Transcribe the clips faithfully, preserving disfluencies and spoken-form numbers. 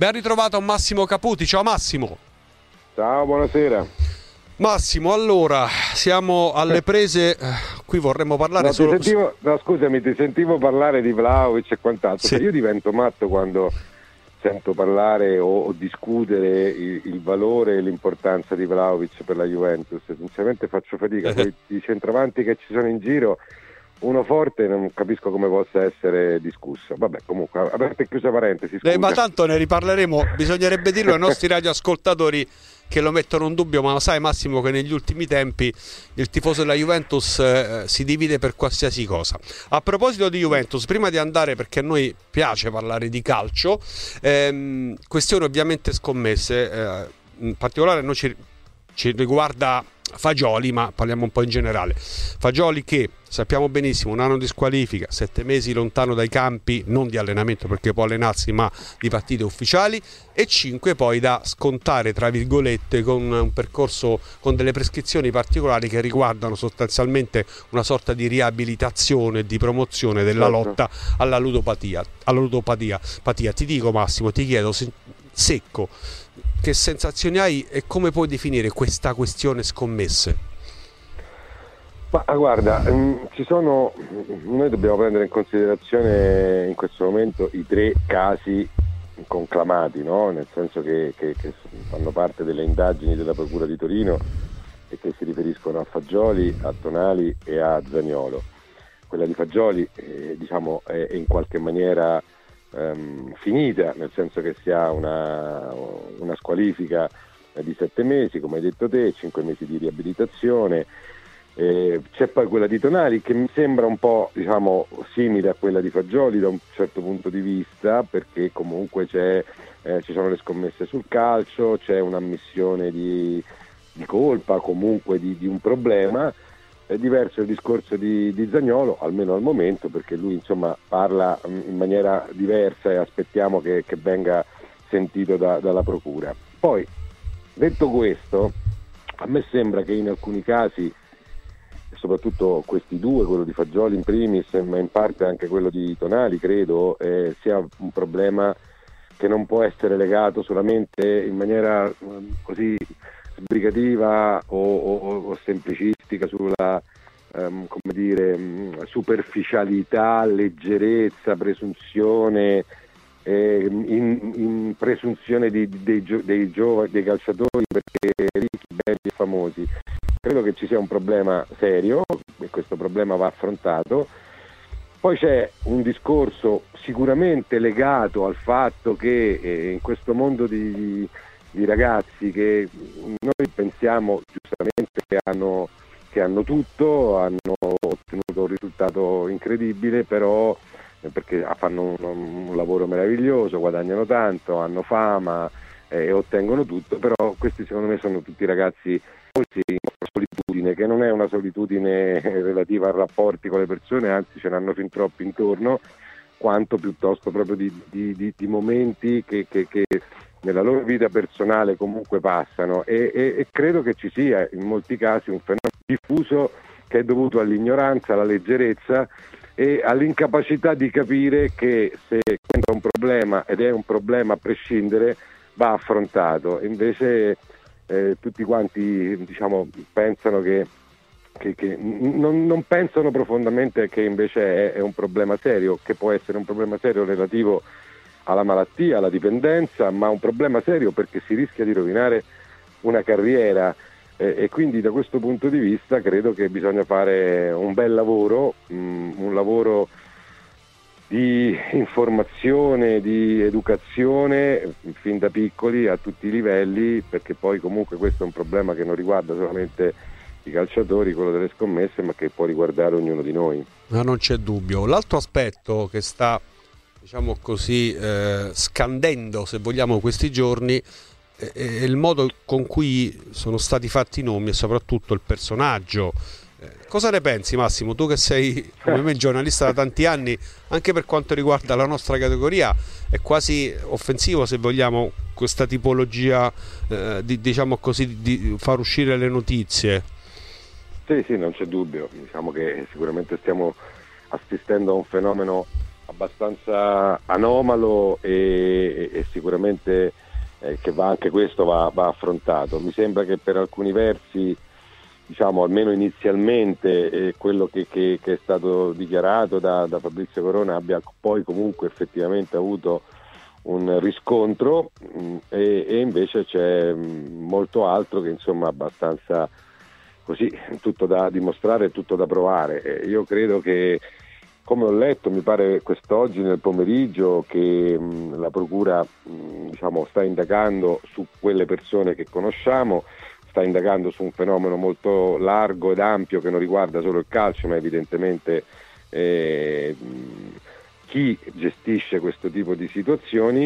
Ben ritrovato Massimo Caputi. Ciao Massimo. Ciao, buonasera. Massimo, allora, siamo alle prese, qui vorremmo parlare no, solo... Ti sentivo, no, scusami, ti sentivo parlare di Vlahovic e quant'altro, sì. Io divento matto quando sento parlare o, o discutere il, il valore e l'importanza di Vlahovic per la Juventus. Sinceramente faccio fatica, con i centravanti che ci sono in giro, uno forte non capisco come possa essere discusso. Vabbè, comunque, aperta e chiusa parentesi, scusa. Eh, ma tanto ne riparleremo, bisognerebbe dirlo ai nostri radioascoltatori che lo mettono in dubbio, ma sai Massimo che negli ultimi tempi il tifoso della Juventus eh, si divide per qualsiasi cosa. A proposito di Juventus, prima di andare, perché a noi piace parlare di calcio, ehm, questione ovviamente scommesse, eh, in particolare noi ci, ci riguarda Fagioli, ma parliamo un po' in generale. Fagioli che sappiamo benissimo un anno di squalifica, sette mesi lontano dai campi, non di allenamento perché può allenarsi, ma di partite ufficiali, e cinque poi da scontare tra virgolette con un percorso con delle prescrizioni particolari che riguardano sostanzialmente una sorta di riabilitazione e di promozione della certo. lotta alla ludopatia. Alla ludopatia. Patia. Ti dico Massimo, ti chiedo se, secco, che sensazioni hai e come puoi definire questa questione scommesse? Ma guarda, mh, ci sono, noi dobbiamo prendere in considerazione in questo momento i tre casi conclamati, no? Nel senso che, che, che fanno parte delle indagini della Procura di Torino e che si riferiscono a Fagioli, a Tonali e a Zaniolo. Quella di Fagioli eh, diciamo è, è in qualche maniera ehm, finita, nel senso che si ha una, una squalifica di sette mesi, come hai detto te, cinque mesi di riabilitazione. Eh, c'è poi quella di Tonali che mi sembra un po' diciamo simile a quella di Fagioli da un certo punto di vista, perché comunque c'è, eh, ci sono le scommesse sul calcio, c'è un'ammissione di, di colpa, comunque di, di un problema. È diverso il discorso di, di Zaniolo, almeno al momento, perché lui insomma parla in maniera diversa e aspettiamo che, che venga sentito da, dalla Procura. Poi, detto questo, a me sembra che in alcuni casi, soprattutto questi due, quello di Fagioli in primis, ma in parte anche quello di Tonali, credo, eh, sia un problema che non può essere legato solamente in maniera eh, così sbrigativa o, o, o semplicistica sulla um, come dire, um, superficialità, leggerezza, presunzione, eh, in, in presunzione di, dei, dei giovani, dei calciatori perché ricchi, belli e famosi. Credo che ci sia un problema serio e questo problema va affrontato. Poi c'è un discorso sicuramente legato al fatto che eh, in questo mondo di, di ragazzi che noi pensiamo giustamente che hanno, che hanno tutto, hanno ottenuto un risultato incredibile, però eh, perché fanno un, un lavoro meraviglioso, guadagnano tanto, hanno fama eh, e ottengono tutto, però questi secondo me sono tutti ragazzi in solitudine, che non è una solitudine relativa a rapporti con le persone, anzi ce n'hanno fin troppi intorno, quanto piuttosto proprio di, di, di, di momenti che, che, che nella loro vita personale comunque passano e, e, e credo che ci sia in molti casi un fenomeno diffuso che è dovuto all'ignoranza, alla leggerezza e all'incapacità di capire che se è un problema, ed è un problema a prescindere, va affrontato. Invece Eh, tutti quanti diciamo pensano che, che, che non, non pensano profondamente che invece è, è un problema serio, che può essere un problema serio relativo alla malattia, alla dipendenza, ma un problema serio perché si rischia di rovinare una carriera eh, e quindi da questo punto di vista credo che bisogna fare un bel lavoro, mh, un lavoro di informazione, di educazione fin da piccoli a tutti i livelli, perché poi comunque questo è un problema che non riguarda solamente i calciatori, quello delle scommesse, ma che può riguardare ognuno di noi. Ma non c'è dubbio. L'altro aspetto che sta, diciamo così, eh, scandendo, se vogliamo, questi giorni è, è il modo con cui sono stati fatti i nomi e soprattutto il personaggio. Cosa ne pensi Massimo? Tu che sei come me giornalista da tanti anni, anche per quanto riguarda la nostra categoria, è quasi offensivo se vogliamo questa tipologia eh, di, diciamo così, di far uscire le notizie. Sì, sì, non c'è dubbio. Diciamo che sicuramente stiamo assistendo a un fenomeno abbastanza anomalo e, e sicuramente eh, che va, anche questo va, va affrontato. Mi sembra che per alcuni versi, diciamo almeno inizialmente, eh, quello che, che, che è stato dichiarato da, da Fabrizio Corona abbia poi comunque effettivamente avuto un riscontro, mh, e, e invece c'è mh, molto altro che insomma abbastanza così, tutto da dimostrare, tutto da provare. Eh, io credo che, come ho letto, mi pare quest'oggi nel pomeriggio, che mh, la procura mh, diciamo sta indagando su quelle persone che conosciamo, sta indagando su un fenomeno molto largo ed ampio che non riguarda solo il calcio, ma evidentemente eh, chi gestisce questo tipo di situazioni,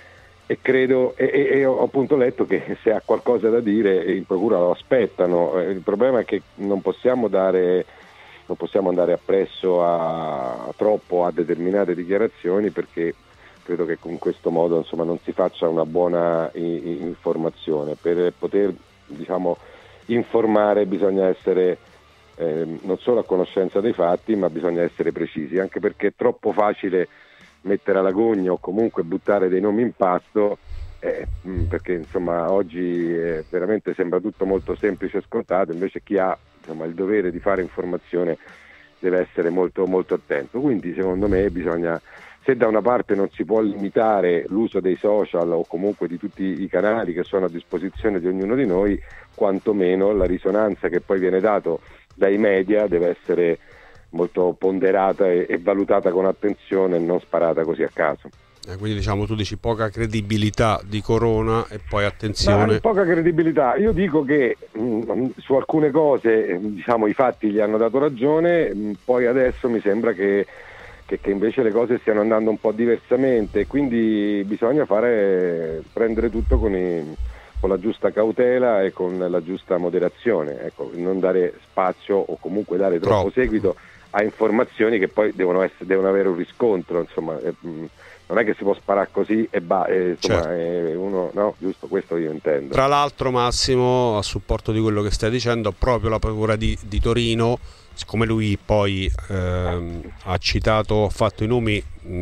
e credo e, e, e ho appunto letto che se ha qualcosa da dire in procura lo aspettano. Il problema è che non possiamo dare non possiamo andare appresso a, a troppo a determinate dichiarazioni, perché credo che con questo modo insomma non si faccia una buona i, informazione. Per poter diciamo informare bisogna essere eh, non solo a conoscenza dei fatti, ma bisogna essere precisi, anche perché è troppo facile mettere alla gogna o comunque buttare dei nomi in pasto, eh, perché insomma oggi eh, veramente sembra tutto molto semplice e scontato, invece chi ha insomma il dovere di fare informazione deve essere molto molto attento. Quindi secondo me bisogna, se da una parte non si può limitare l'uso dei social o comunque di tutti i canali che sono a disposizione di ognuno di noi, quantomeno la risonanza che poi viene dato dai media deve essere molto ponderata e, e valutata con attenzione e non sparata così a caso. Eh, quindi diciamo tu dici poca credibilità di Corona e poi attenzione. Ma poca credibilità. Io dico che mh, su alcune cose diciamo i fatti gli hanno dato ragione, mh, poi adesso mi sembra che, che, che invece le cose stiano andando un po' diversamente, quindi bisogna fare prendere tutto con, i, con la giusta cautela e con la giusta moderazione, ecco, non dare spazio o comunque dare troppo, troppo. seguito a informazioni che poi devono, essere, devono avere un riscontro, insomma, eh, non è che si può sparare così e va, eh, insomma, certo. eh, uno, no, giusto, questo io intendo. Tra l'altro, Massimo, a supporto di quello che stai dicendo, proprio la procura di, di Torino, siccome lui poi ehm, ha citato, ha fatto i nomi mh,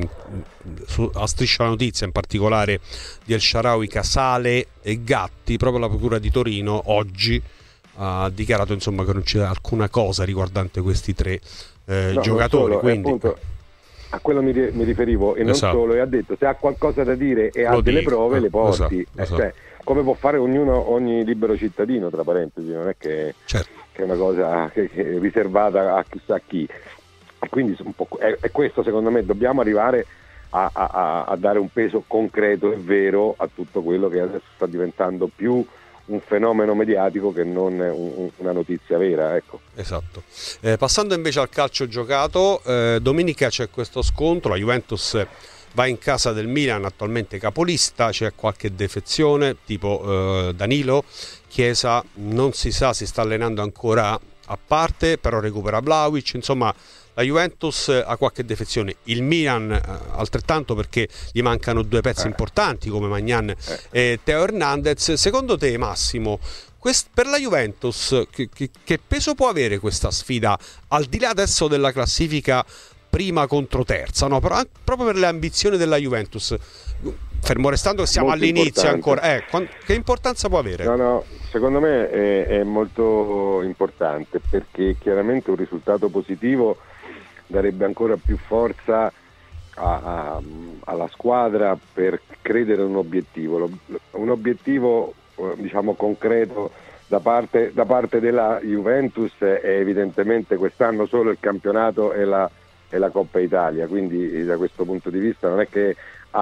su, a Striscia la Notizia, in particolare di El Shaarawy, Casale e Gatti, proprio la procura di Torino oggi ha dichiarato insomma che non c'è alcuna cosa riguardante questi tre eh, no, giocatori, solo, quindi appunto, a quello mi, mi riferivo, e non esatto. solo, e ha detto se ha qualcosa da dire e ha delle prove, eh, le porti, esatto, esatto. Cioè, come può fare ognuno, ogni libero cittadino, tra parentesi, non è che, certo. che è una cosa che, che è riservata a chissà chi. Quindi un po', è, è questo, secondo me, dobbiamo arrivare a, a, a dare un peso concreto e vero a tutto quello che adesso sta diventando più un fenomeno mediatico che non un, una notizia vera, ecco. Esatto. Eh, passando invece al calcio giocato, eh, domenica c'è questo scontro, la Juventus va in casa del Milan, attualmente capolista, c'è qualche defezione tipo eh, Danilo, Chiesa non si sa, si sta allenando ancora a parte, però recupera Vlahovic, insomma la Juventus ha qualche defezione, il Milan eh, altrettanto, perché gli mancano due pezzi eh. importanti come Magnan eh. e Teo Hernandez. Secondo te, Massimo, quest- per la Juventus che, che, che peso può avere questa sfida, al di là adesso della classifica prima contro terza, no? Però, proprio per le ambizioni della Juventus, fermo restando che siamo molto all'inizio importante. ancora, eh, quant- che importanza può avere? No, no, secondo me è, è molto importante, perché chiaramente un risultato positivo darebbe ancora più forza a, a, alla squadra per credere a un obiettivo, un obiettivo diciamo concreto da parte, da parte della Juventus è evidentemente quest'anno solo il campionato e la, e la Coppa Italia, quindi da questo punto di vista non è che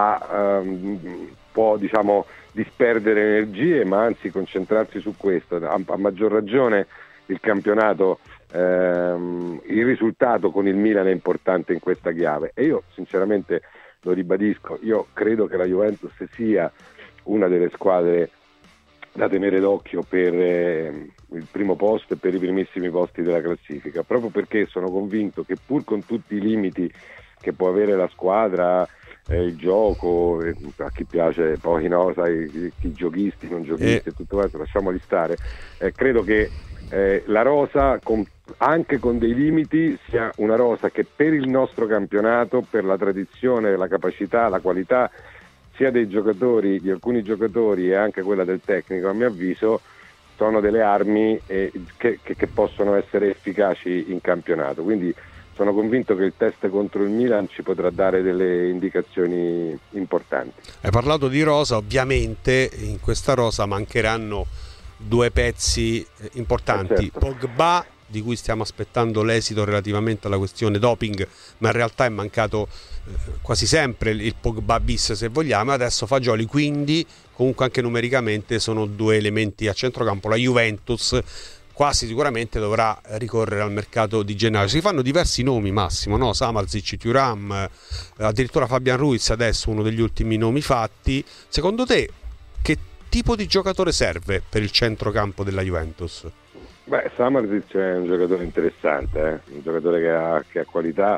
ha, um, può diciamo disperdere energie, ma anzi concentrarsi su questo. A, a maggior ragione il campionato, ehm, il risultato con il Milan è importante in questa chiave, e io sinceramente lo ribadisco, io credo che la Juventus sia una delle squadre da tenere d'occhio per eh, il primo posto e per i primissimi posti della classifica, proprio perché sono convinto che pur con tutti i limiti che può avere la squadra eh, il gioco, eh, a chi piace poi, no, sai, chi giochisti, non giochisti e tutto questo, lasciamoli stare. Eh, credo che eh, la rosa, con, anche con dei limiti, sia una rosa che per il nostro campionato, per la tradizione, la capacità, la qualità sia dei giocatori, di alcuni giocatori e anche quella del tecnico, a mio avviso sono delle armi eh, che, che, che possono essere efficaci in campionato, quindi sono convinto che il test contro il Milan ci potrà dare delle indicazioni importanti. Hai parlato di rosa, ovviamente in questa rosa mancheranno due pezzi importanti, eh certo. Pogba, di cui stiamo aspettando l'esito relativamente alla questione doping, ma in realtà è mancato eh, quasi sempre il Pogba bis, se vogliamo, e adesso Fagioli, quindi comunque anche numericamente sono due elementi a centrocampo. La Juventus quasi sicuramente dovrà ricorrere al mercato di gennaio. Si fanno diversi nomi, Massimo, no? Samardzic, Thuram, eh, addirittura Fabian Ruiz adesso, uno degli ultimi nomi fatti. Secondo te che tipo di giocatore serve per il centrocampo della Juventus? Beh, Samardzic è un giocatore interessante, eh? Un giocatore che ha, che ha qualità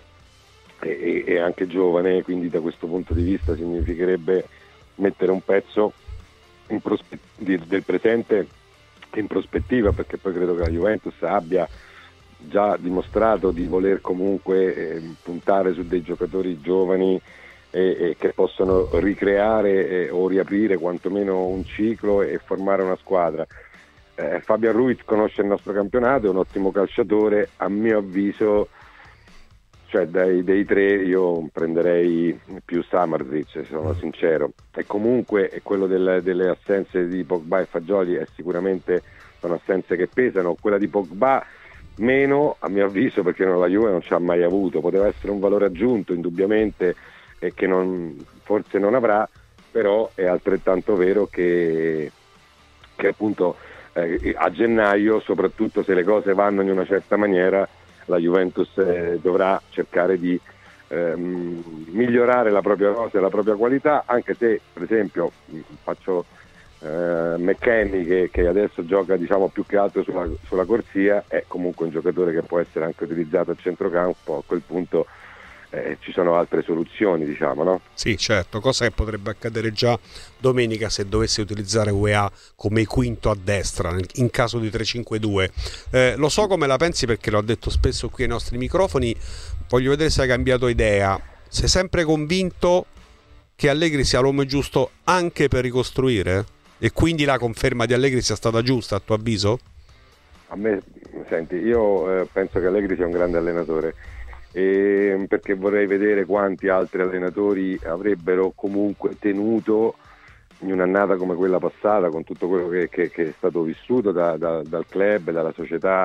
e, e anche giovane, quindi da questo punto di vista significherebbe mettere un pezzo in prospe- di, del presente in prospettiva, perché poi credo che la Juventus abbia già dimostrato di voler comunque eh, puntare su dei giocatori giovani e, e che possono ricreare eh, o riaprire quantomeno un ciclo e formare una squadra. Eh, Fabian Ruiz conosce il nostro campionato, è un ottimo calciatore, a mio avviso, cioè dai, dei tre io prenderei più Samardzic, sono sincero, e comunque è quello del, delle assenze di Pogba e Fagioli è sicuramente, sono assenze che pesano. Quella di Pogba meno, a mio avviso, perché non, la Juve non ci ha mai avuto, poteva essere un valore aggiunto indubbiamente e che non, forse non avrà, però è altrettanto vero che, che appunto eh, a gennaio, soprattutto se le cose vanno in una certa maniera, la Juventus eh, dovrà cercare di ehm, migliorare la propria rosa e la propria qualità, anche se per esempio faccio eh, McKennie che, che adesso gioca diciamo più che altro sulla, sulla corsia, è comunque un giocatore che può essere anche utilizzato a centrocampo. A quel punto eh, ci sono altre soluzioni, diciamo, no? Sì, certo, cosa che potrebbe accadere già domenica se dovesse utilizzare U E A come quinto a destra in caso di tre cinque due. Eh, lo so come la pensi perché l'ho detto spesso qui ai nostri microfoni, voglio vedere se hai cambiato idea. Sei sempre convinto che Allegri sia l'uomo giusto anche per ricostruire? E quindi la conferma di Allegri sia stata giusta a tuo avviso? A me, senti, io eh, penso che Allegri sia un grande allenatore, e perché vorrei vedere quanti altri allenatori avrebbero comunque tenuto in un'annata come quella passata, con tutto quello che, che, che è stato vissuto da, da, dal club, dalla società,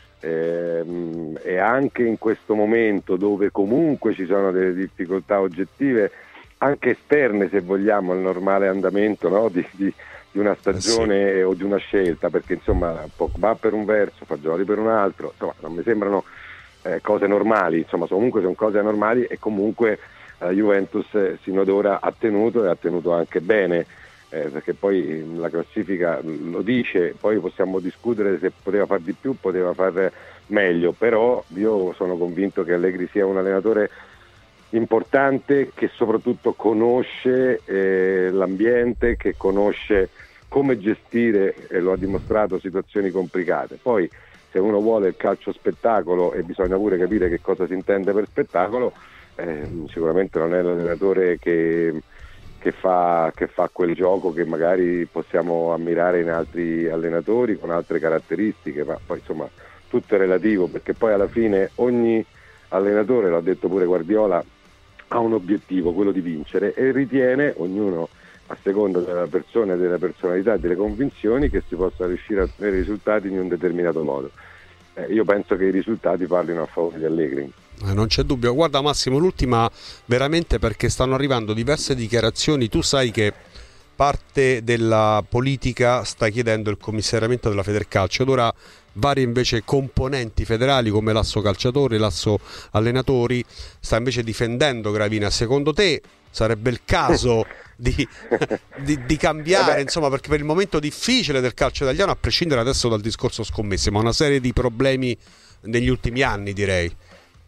ehm, e anche in questo momento dove comunque ci sono delle difficoltà oggettive anche esterne, se vogliamo, al normale andamento, no? di, di, di una stagione, sì, o di una scelta, perché insomma Pogba per un verso, Fagioli per un altro, insomma non mi sembrano Eh, cose normali, insomma comunque sono cose anormali, e comunque la eh, Juventus eh, sino ad ora ha tenuto e ha tenuto anche bene, eh, perché poi la classifica lo dice, poi possiamo discutere se poteva far di più, poteva far meglio, però io sono convinto che Allegri sia un allenatore importante, che soprattutto conosce eh, l'ambiente, che conosce come gestire, e lo ha dimostrato, situazioni complicate. Poi se uno vuole il calcio spettacolo, e bisogna pure capire che cosa si intende per spettacolo, eh, sicuramente non è l'allenatore che, che, fa, che fa quel gioco che magari possiamo ammirare in altri allenatori con altre caratteristiche, ma poi insomma tutto è relativo, perché poi alla fine ogni allenatore, l'ha detto pure Guardiola, ha un obiettivo, quello di vincere, e ritiene, ognuno a seconda della persona, della personalità e delle convinzioni, che si possa riuscire a ottenere risultati in un determinato modo. Eh, io penso che i risultati parlino a favore di Allegri. Eh, non c'è dubbio. Guarda Massimo, l'ultima veramente, perché stanno arrivando diverse dichiarazioni. Tu sai che parte della politica sta chiedendo il commissariamento della Federcalcio, ed ora varie invece componenti federali come l'asso calciatori, l'asso allenatori sta invece difendendo Gravina. Secondo te sarebbe il caso di, di, di cambiare, insomma, perché per il momento difficile del calcio italiano, a prescindere adesso dal discorso scommesse, ma una serie di problemi negli ultimi anni, direi.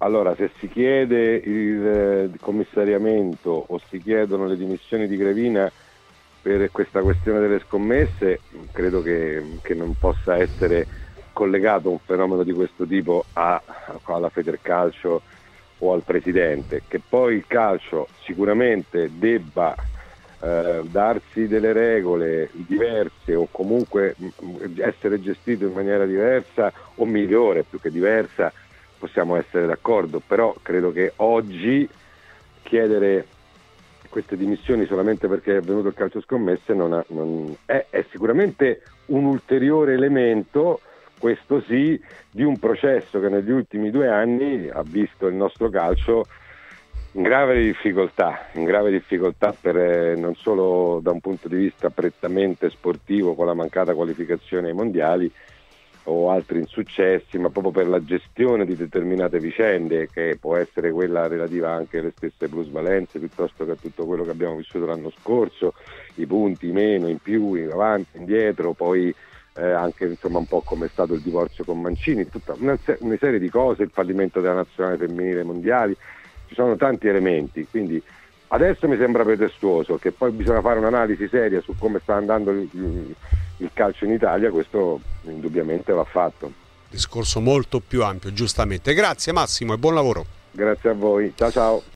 allora, se si chiede il, eh, il commissariamento o si chiedono le dimissioni di Grevina per questa questione delle scommesse, credo che, che non possa essere collegato un fenomeno di questo tipo a, alla Federcalcio o al presidente. Che poi il calcio sicuramente debba eh, darsi delle regole diverse o comunque mh, essere gestito in maniera diversa o migliore più che diversa, possiamo essere d'accordo, però credo che oggi chiedere queste dimissioni solamente perché è avvenuto il calcio scommesse non ha, non, è, è sicuramente un ulteriore elemento, questo sì, di un processo che negli ultimi due anni ha visto il nostro calcio in grave difficoltà, in grave difficoltà per, eh, non solo da un punto di vista prettamente sportivo con la mancata qualificazione ai mondiali o altri insuccessi, ma proprio per la gestione di determinate vicende, che può essere quella relativa anche alle stesse plusvalenze piuttosto che a tutto quello che abbiamo vissuto l'anno scorso, i punti in meno, in più, in avanti, indietro, poi eh, anche insomma un po' come è stato il divorzio con Mancini, tutta una, una serie di cose, il fallimento della nazionale femminile ai mondiali, ci sono tanti elementi, quindi adesso mi sembra pretestuoso, che poi bisogna fare un'analisi seria su come sta andando il, il, il calcio in Italia, questo indubbiamente va fatto. Discorso molto più ampio, giustamente. Grazie Massimo e buon lavoro. Grazie a voi, ciao ciao.